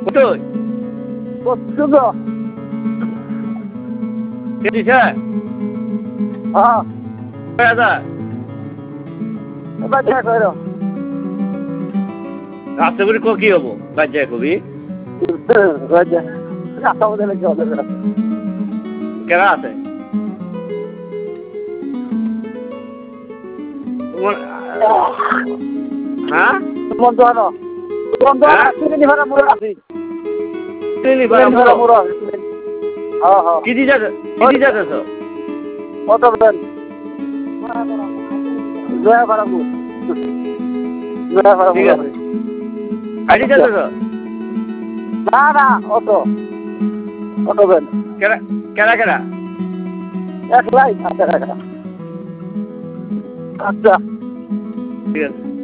কতই কত গো কে দিছে হ্যাঁ 6000 বাচ্চা করো রাস্তা করে কি হবো বাচ্চা কবি বাচ্চা রাস্তা বদলে কি হবে কেনা আছে হ্যাঁ বন্ধ আনো বন্ধ চিনি ভাড়া মুড়া আছি চিনি ভাড়া মুড়া হ্যাঁ হ্যাঁ কি দিছে তো কত দেন জয়া ভাড়া ঠিক আছে আইডি যাচ্ছে তো না না অটো দেন কেনা একলাই আচ্ছা ঠিক আছে